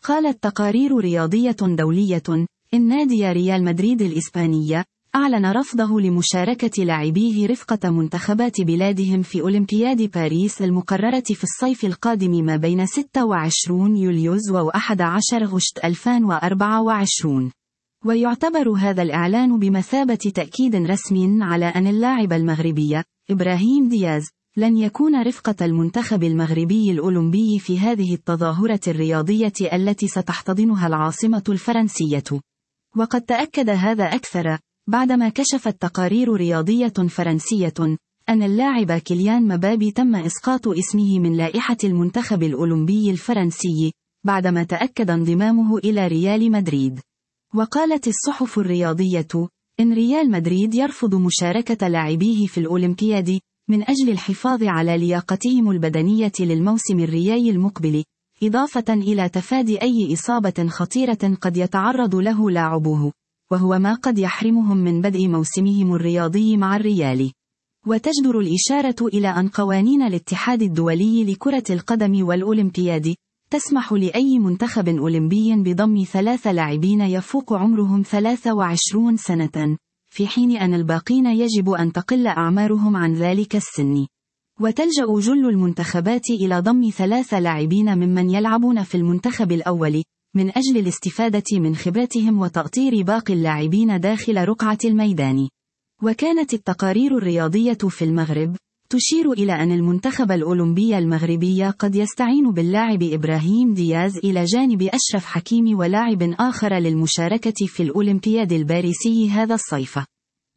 قالت تقارير رياضية دولية إن نادي ريال مدريد الإسبانية أعلن رفضه لمشاركة لاعبيه رفقة منتخبات بلادهم في أولمبياد باريس المقررة في الصيف القادم ما بين 26 يوليو و11 أغسطس 2024. ويعتبر هذا الإعلان بمثابة تأكيد رسمي على أن اللاعب المغربي إبراهيم دياز لن يكون رفقة المنتخب المغربي الأولمبي في هذه التظاهرة الرياضية التي ستحتضنها العاصمة الفرنسية. وقد تأكد هذا أكثر بعدما كشفت تقارير رياضية فرنسية أن اللاعب كيليان مبابي تم إسقاط اسمه من لائحة المنتخب الأولمبي الفرنسي بعدما تأكد انضمامه إلى ريال مدريد. وقالت الصحف الرياضية إن ريال مدريد يرفض مشاركة لاعبيه في الأولمبياد من أجل الحفاظ على لياقتهم البدنية للموسم الرياضي المقبل، إضافة إلى تفادي أي إصابة خطيرة قد يتعرض له لاعبوه، وهو ما قد يحرمهم من بدء موسمهم الرياضي مع الريال. وتجدر الإشارة إلى أن قوانين الاتحاد الدولي لكرة القدم والأولمبياد تسمح لأي منتخب أولمبي بضم 3 لاعبين يفوق عمرهم 23 سنة، في حين أن الباقين يجب أن تقل أعمارهم عن ذلك السن. وتلجأ جل المنتخبات إلى ضم 3 لاعبين ممن يلعبون في المنتخب الأول، من أجل الاستفادة من خبرتهم وتأطير باقي اللاعبين داخل رقعة الميدان. وكانت التقارير الرياضية في المغرب تشير إلى أن المنتخب الأولمبي المغربي قد يستعين باللاعب إبراهيم دياز إلى جانب أشرف حكيمي ولاعب آخر للمشاركة في الأولمبياد الباريسي هذا الصيف.